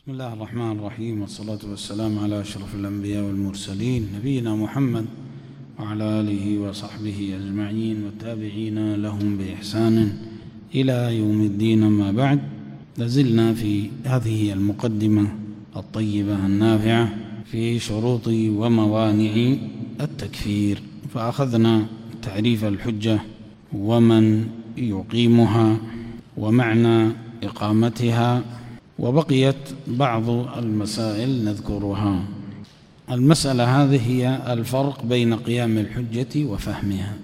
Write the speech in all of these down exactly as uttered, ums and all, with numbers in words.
بسم الله الرحمن الرحيم، والصلاة والسلام على أشرف الأنبياء والمرسلين نبينا محمد وعلى آله وصحبه أجمعين والتابعين لهم بإحسان إلى يوم الدين. ما بعد، لازلنا في هذه المقدمة الطيبة النافعة في شروط وموانع التكفير، فأخذنا تعريف الحجة ومن يقيمها ومعنى إقامتها، وبقيت بعض المسائل نذكرها. المسألة هذه هي الفرق بين قيام الحجة وفهمها،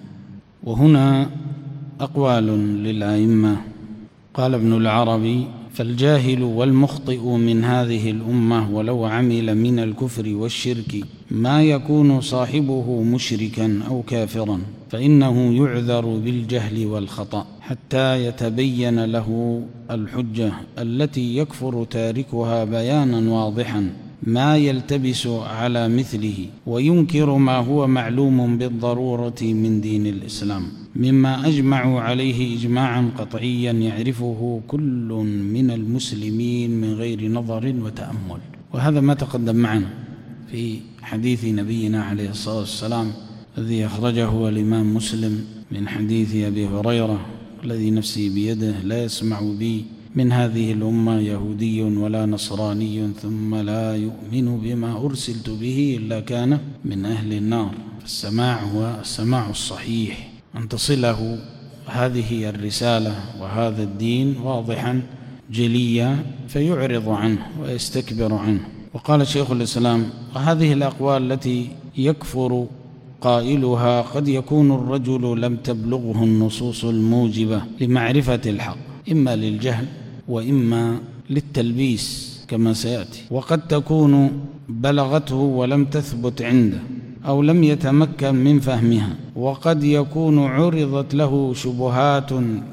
وهنا أقوال للأئمة. قال ابن العربي: فالجاهل والمخطئ من هذه الأمة ولو عمل من الكفر والشرك ما يكون صاحبه مشركا أو كافرا فإنه يعذر بالجهل والخطأ حتى يتبين له الحجة التي يكفر تاركها بيانا واضحا ما يلتبس على مثله، وينكر ما هو معلوم بالضرورة من دين الإسلام مما أجمعوا عليه إجماعا قطعيا يعرفه كل من المسلمين من غير نظر وتأمل. وهذا ما تقدم معنا في حديث نبينا عليه الصلاة والسلام الذي أخرجه الإمام مسلم من حديث أبي هريرة: الذي نفسي بيده لا يسمع بي من هذه الأمة يهودي ولا نصراني ثم لا يؤمن بما أرسلت به إلا كان من أهل النار. السماع هو السماع الصحيح، أن تصله هذه الرسالة وهذا الدين واضحا جليا فيعرض عنه ويستكبر عنه. وقال شيخ الإسلام: وهذه الأقوال التي يكفر قائلها قد يكون الرجل لم تبلغه النصوص الموجبة لمعرفة الحق، إما للجهل وإما للتلبيس كما سيأتي، وقد تكون بلغته ولم تثبت عنده أو لم يتمكن من فهمها، وقد يكون عرضت له شبهات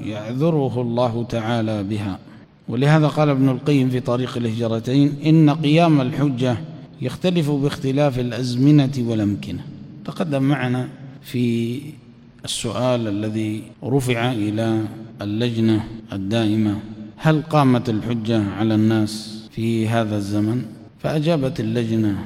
يعذره الله تعالى بها. ولهذا قال ابن القيم في طريق الهجرتين: إن قيام الحجة يختلف باختلاف الأزمنة والأمكنة. تقدم معنا في السؤال الذي رفع إلى اللجنة الدائمة: هل قامت الحجة على الناس في هذا الزمن؟ فأجابت اللجنة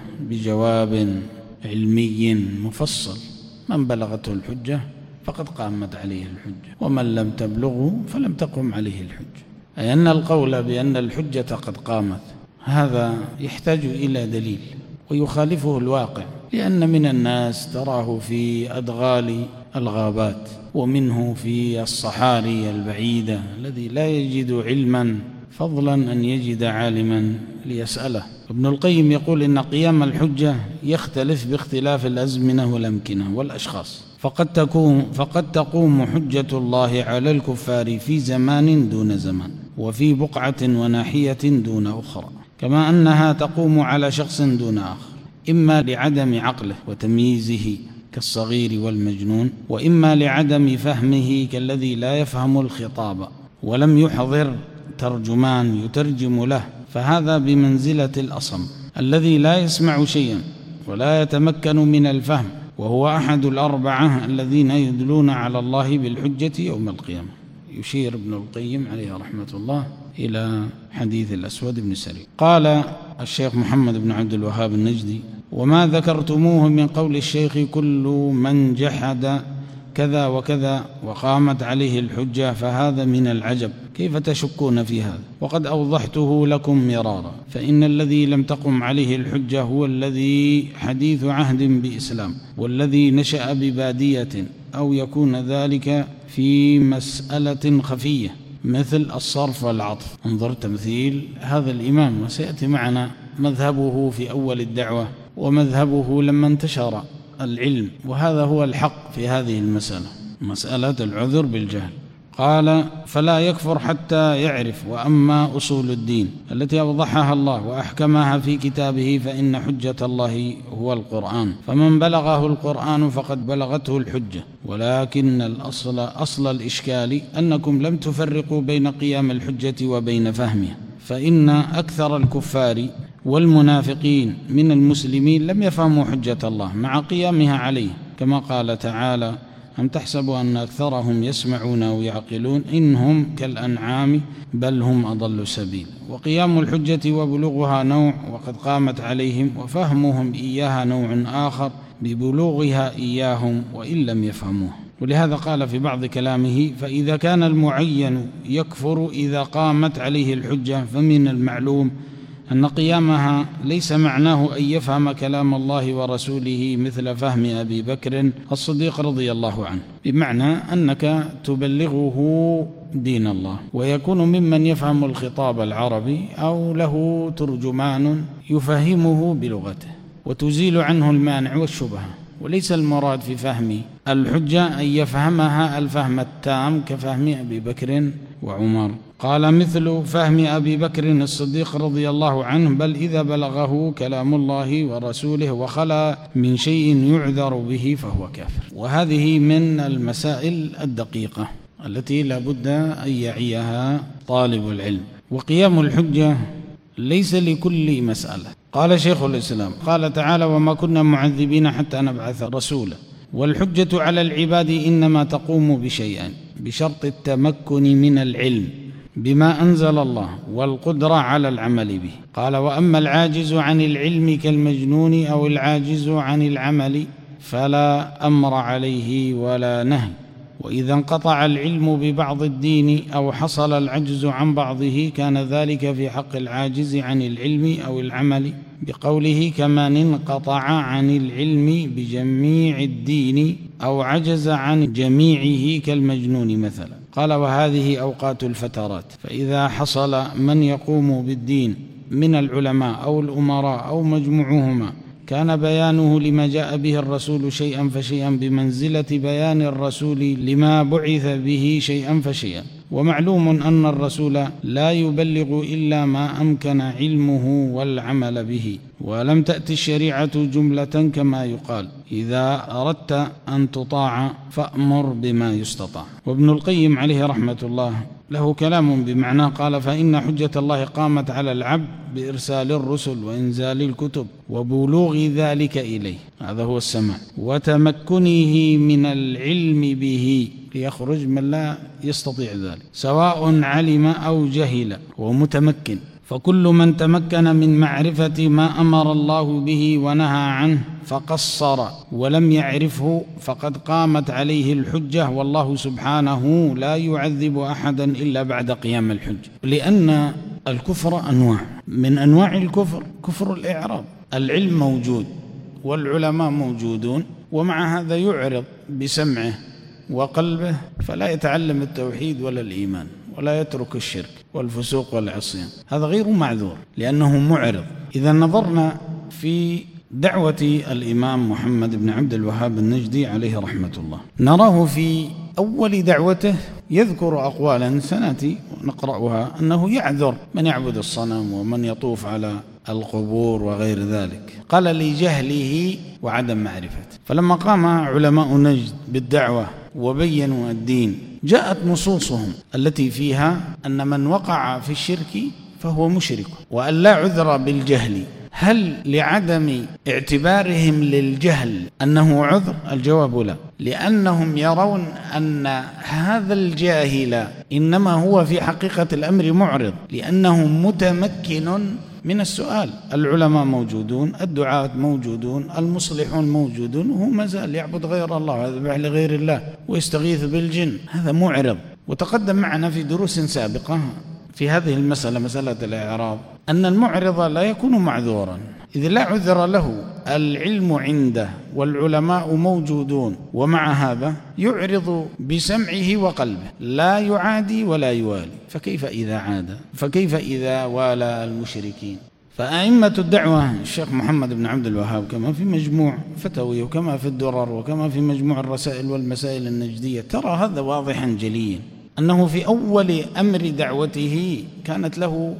بجواب علمي مفصل: من بلغته الحجة فقد قامت عليه الحجة، ومن لم تبلغه فلم تقم عليه الحجة. أي أن القول بأن الحجة قد قامت هذا يحتاج إلى دليل، ويخالفه الواقع، لأن من الناس تراه في أدغال الغابات، ومنه في الصحاري البعيدة الذي لا يجد علما فضلا أن يجد عالما ليسأله. ابن القيم يقول: إن قيام الحجة يختلف باختلاف الأزمنة والأمكنة والأشخاص، فقد تكون فقد تقوم حجة الله على الكفار في زمان دون زمان، وفي بقعة وناحية دون أخرى، كما أنها تقوم على شخص دون آخر، إما لعدم عقله وتمييزه كالصغير والمجنون، وإما لعدم فهمه كالذي لا يفهم الخطاب ولم يحضر ترجمان يترجم له، فهذا بمنزلة الأصم الذي لا يسمع شيئا ولا يتمكن من الفهم، وهو أحد الأربعة الذين يدلون على الله بالحجة يوم القيامة. يشير ابن القيم عليه رحمة الله إلى حديث الأسود بن سري. قال الشيخ محمد بن عبد الوهاب النجدي: وما ذكرتموه من قول الشيخ كل من جحد كذا وكذا وقامت عليه الحجة فهذا من العجب، كيف تشكون في هذا؟ وقد أوضحته لكم مرارا، فإن الذي لم تقم عليه الحجة هو الذي حديث عهد بإسلام، والذي نشأ ببادية، أو يكون ذلك في مسألة خفية مثل الصرف والعطف. انظر تمثيل هذا الإمام، وسيأتي معنا مذهبه في أول الدعوة ومذهبه لما انتشر العلم، وهذا هو الحق في هذه المسألة، مسألة العذر بالجهل. قال: فلا يكفر حتى يعرف. وأما أصول الدين التي أوضحها الله وأحكمها في كتابه فإن حجة الله هو القرآن، فمن بلغه القرآن فقد بلغته الحجة. ولكن الأصل أصل الإشكال أنكم لم تفرقوا بين قيام الحجة وبين فهمها، فإن أكثر الكفار والمنافقين من المسلمين لم يفهموا حجة الله مع قيامها عليه، كما قال تعالى أم تحسب أن أكثرهم يسمعون أو يعقلون إنهم كالأنعام بل هم أضل سبيل. وقيام الحجة وبلوغها نوع وقد قامت عليهم، وفهمهم إياها نوع آخر ببلوغها إياهم وإن لم يفهموها. ولهذا قال في بعض كلامه: فإذا كان المعين يكفر إذا قامت عليه الحجة، فمن المعلوم أن قيامها ليس معناه أن يفهم كلام الله ورسوله مثل فهم أبي بكر الصديق رضي الله عنه، بمعنى أنك تبلغه دين الله، ويكون ممن يفهم الخطاب العربي أو له ترجمان يفهمه بلغته وتزيل عنه المانع والشبهة. وليس المراد في فهم الحجة أن يفهمها الفهم التام كفهم أبي بكر وعمر. قال: مثل فهم أبي بكر الصديق رضي الله عنه، بل إذا بلغه كلام الله ورسوله وخلا من شيء يعذر به فهو كافر. وهذه من المسائل الدقيقة التي لا بد أن يعيها طالب العلم. وقيام الحجة ليس لكل مسألة. قال شيخ الإسلام: قال تعالى: وما كنا معذبين حتى نبعث رسولا. والحجة على العباد إنما تقوم بشيئين بشرط التمكن من العلم بما أنزل الله والقدرة على العمل به. قال: وأما العاجز عن العلم كالمجنون أو العاجز عن العمل فلا أمر عليه ولا نهي. وإذا انقطع العلم ببعض الدين أو حصل العجز عن بعضه كان ذلك في حق العاجز عن العلم أو العمل، بقوله: كمن انقطع عن العلم بجميع الدين أو عجز عن جميعه كالمجنون مثلا. قال: وهذه أوقات الفترات، فإذا حصل من يقوم بالدين من العلماء أو الأمراء أو مجموعهما كان بيانه لما جاء به الرسول شيئا فشيئا بمنزلة بيان الرسول لما بعث به شيئا فشيئا. ومعلوم أن الرسول لا يبلغ إلا ما أمكن علمه والعمل به، ولم تأتي الشريعة جملة كما يقال: إذا أردت أن تطاع فأمر بما يستطاع. وابن القيم عليه رحمة الله له كلام بمعنى، قال: فإن حجة الله قامت على العبد بإرسال الرسل وإنزال الكتب وبلوغ ذلك إليه، هذا هو السماع، وتمكنه من العلم به ليخرج من لا يستطيع ذلك سواء علم أو جهل ومتمكن. فكل من تمكن من معرفة ما أمر الله به ونهى عنه فقصر ولم يعرفه فقد قامت عليه الحجة، والله سبحانه لا يعذب أحدا إلا بعد قيام الحجة. لأن الكفر أنواع، من أنواع الكفر كفر الإعراض. العلم موجود والعلماء موجودون، ومع هذا يعرض بسمعه وقلبه فلا يتعلم التوحيد ولا الإيمان ولا يترك الشرك والفسوق والعصيان، هذا غير معذور لأنه معرض. إذا نظرنا في دعوة الإمام محمد بن عبد الوهاب النجدي عليه رحمة الله، نراه في أول دعوته يذكر أقوالا سنأتي نقرأها أنه يعذر من يعبد الصنم ومن يطوف على القبور وغير ذلك، قال: لجهله وعدم معرفته. فلما قام علماء نجد بالدعوة وبينوا الدين جاءت نصوصهم التي فيها أن من وقع في الشرك فهو مشرك، وأن لا عذر بالجهل. هل لعدم اعتبارهم للجهل أنه عذر؟ الجواب لا، لأنهم يرون أن هذا الجاهل إنما هو في حقيقة الأمر معرض، لأنه متمكن من السؤال. العلماء موجودون، الدعاة موجودون، المصلحون موجودون، وهو ما زال يعبد غير الله ويذبح لغير الله ويستغيث بالجن، هذا معرض. وتقدم معنا في دروس سابقة في هذه المسألة، مسألة الإعراض، أن المعرض لا يكون معذورا إذ لا عذر له، العلم عنده والعلماء موجودون، ومع هذا يعرض بسمعه وقلبه، لا يعادي ولا يوالي. فكيف إذا عاد؟ فكيف إذا والى المشركين؟ فأئمة الدعوة الشيخ محمد بن عبد الوهاب كما في مجموع فتوي وكما في الدرر وكما في مجموع الرسائل والمسائل النجدية ترى هذا واضحا جليا، أنه في أول أمر دعوته كانت له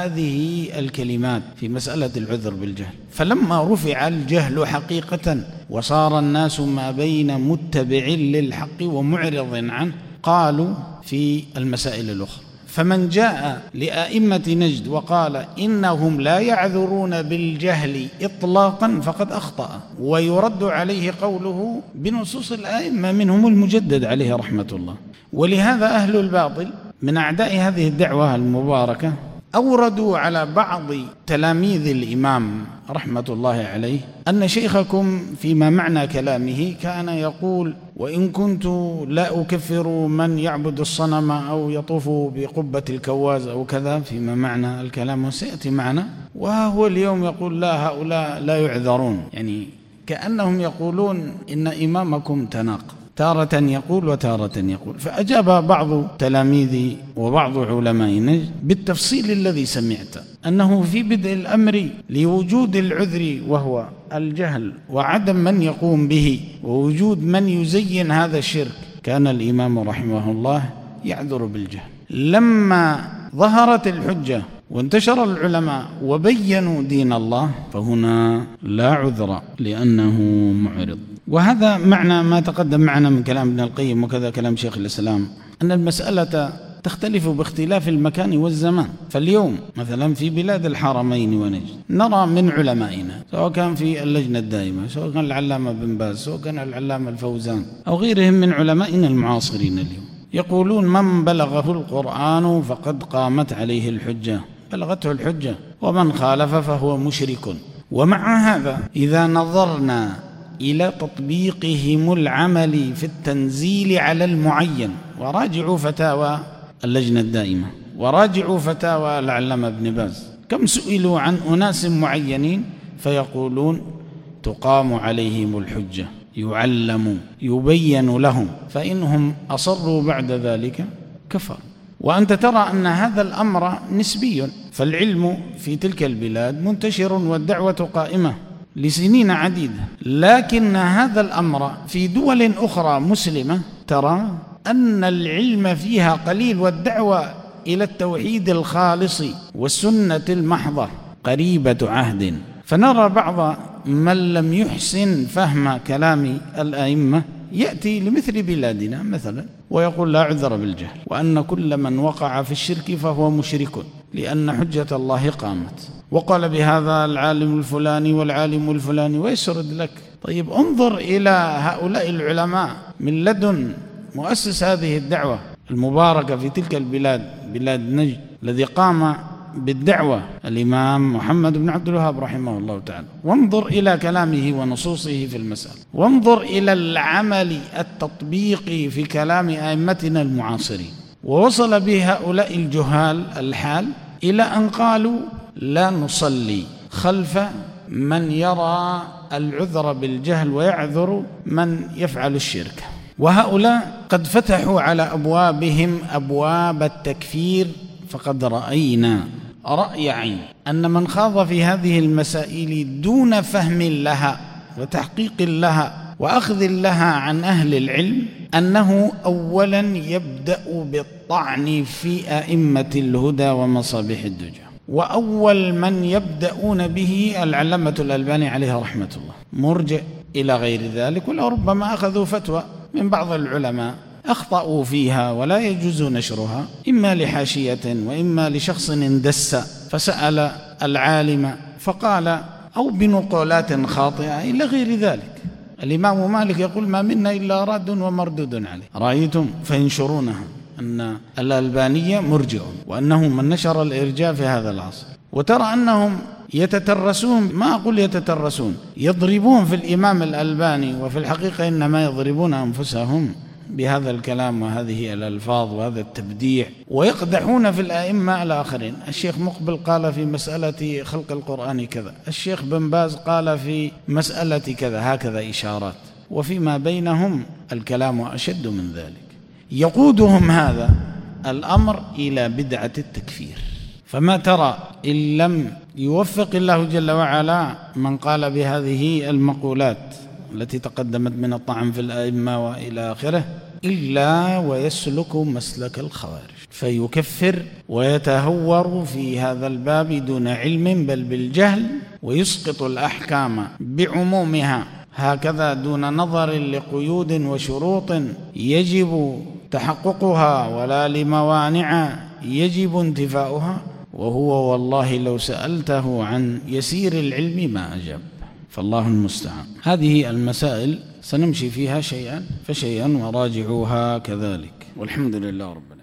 هذه الكلمات في مسألة العذر بالجهل. فلما رفع الجهل حقيقة وصار الناس ما بين متبع للحق ومعرض عنه، قالوا في المسائل الأخرى فمن جاء لأئمة نجد وقال إنهم لا يعذرون بالجهل إطلاقا فقد أخطأ، ويرد عليه قوله بنصوص الأئمة منهم المجدد عليه رحمة الله. ولهذا أهل الباطل من أعداء هذه الدعوة المباركة أوردوا على بعض تلاميذ الإمام رحمة الله عليه أن شيخكم فيما معنى كلامه كان يقول: وإن كنت لا أكفر من يعبد الصنم أو يطوف بقبة الكواز أو كذا، فيما معنى الكلام سيأتي معنا. وهو اليوم يقول: لا، هؤلاء لا يعذرون، يعني كأنهم يقولون إن إمامكم تناق، تارة يقول وتارة يقول. فأجاب بعض تلاميذي وبعض علماء نجد بالتفصيل الذي سمعت، أنه في بدء الأمر لوجود العذر وهو الجهل وعدم من يقوم به ووجود من يزين هذا الشرك، كان الإمام رحمه الله يعذر بالجهل. لما ظهرت الحجة وانتشر العلماء وبينوا دين الله فهنا لا عذر لأنه معرض. وهذا معنى ما تقدم معنا من كلام ابن القيم وكذا كلام شيخ الإسلام، أن المسألة تختلف باختلاف المكان والزمان. فاليوم مثلا في بلاد الحرمين ونجد نرى من علمائنا، سواء كان في اللجنة الدائمة، سواء كان العلامة بن باز، سواء كان العلامة الفوزان أو غيرهم من علمائنا المعاصرين اليوم، يقولون: من بلغه القرآن فقد قامت عليه الحجة، بلغته الحجة، ومن خالف فهو مشرك. ومع هذا إذا نظرنا إلى تطبيقهم العملي في التنزيل على المعين، وراجعوا فتاوى اللجنة الدائمة وراجعوا فتاوى العلامة ابن باز، كم سئلوا عن أناس معينين فيقولون: تقام عليهم الحجة، يعلم يبين لهم، فإنهم أصروا بعد ذلك كفر. وأنت ترى أن هذا الأمر نسبي، فالعلم في تلك البلاد منتشر والدعوة قائمة لسنين عديدة، لكن هذا الأمر في دول أخرى مسلمة ترى أن العلم فيها قليل والدعوة إلى التوحيد الخالص والسنة المحضة قريبة عهد. فنرى بعض من لم يحسن فهم كلام الأئمة يأتي لمثل بلادنا مثلا ويقول: لا عذر بالجهل، وأن كل من وقع في الشرك فهو مشرك لأن حجة الله قامت، وقال بهذا العالم الفلاني والعالم الفلاني، ويسرد لك. طيب انظر إلى هؤلاء العلماء من لدن مؤسس هذه الدعوة المباركة في تلك البلاد، بلاد نجد، الذي قام بالدعوة الإمام محمد بن عبد الوهاب رحمه الله تعالى، وانظر إلى كلامه ونصوصه في المسألة، وانظر إلى العمل التطبيقي في كلام أئمتنا المعاصرين. ووصل بهؤلاء الجهال الحال إلى أن قالوا: لا نصلي خلف من يرى العذر بالجهل ويعذر من يفعل الشرك. وهؤلاء قد فتحوا على أبوابهم أبواب التكفير، فقد رأينا رأي عين أن من خاض في هذه المسائل دون فهم لها وتحقيق لها وأخذ لها عن أهل العلم أنه أولا يبدأ بالطعن في أئمة الهدى ومصابيح الدجى، وأول من يبدأون به العلامة الألباني عليه رحمة الله، مرجع إلى غير ذلك. ولربما أخذوا فتوى من بعض العلماء أخطأوا فيها ولا يجوز نشرها، إما لحاشية وإما لشخص اندس فسأل العالم فقال، أو بنقولات خاطئة إلى غير ذلك. الإمام مالك يقول: ما منا إلا راد ومردود عليه، رأيتم فينشرونها أن الألبانية مرجع، وأنه من نشر الإرجاء في هذا العصر. وترى أنهم يتترسون، ما أقول يتترسون، يضربون في الإمام الألباني، وفي الحقيقة إنما يضربون أنفسهم بهذا الكلام وهذه الألفاظ وهذا التبديع، ويقدحون في الأئمة الآخرين. الشيخ مقبل قال في مسألة خلق القرآن كذا، الشيخ بن باز قال في مسألة كذا، هكذا إشارات، وفيما بينهم الكلام أشد من ذلك. يقودهم هذا الأمر إلى بدعة التكفير. فما ترى إن لم يوفق الله جل وعلا من قال بهذه المقولات التي تقدمت من الطعن في الأئمة وإلى آخره إلا ويسلك مسلك الخوارج، فيكفر ويتهور في هذا الباب دون علم بل بالجهل، ويسقط الأحكام بعمومها هكذا دون نظر لقيود وشروط يجب تحققها ولا لموانع يجب انتفاؤها، وهو والله لو سألته عن يسير العلم ما أجاب، فالله المستعان. هذه المسائل سنمشي فيها شيئا فشيئا وراجعوها كذلك، والحمد لله رب العالمين.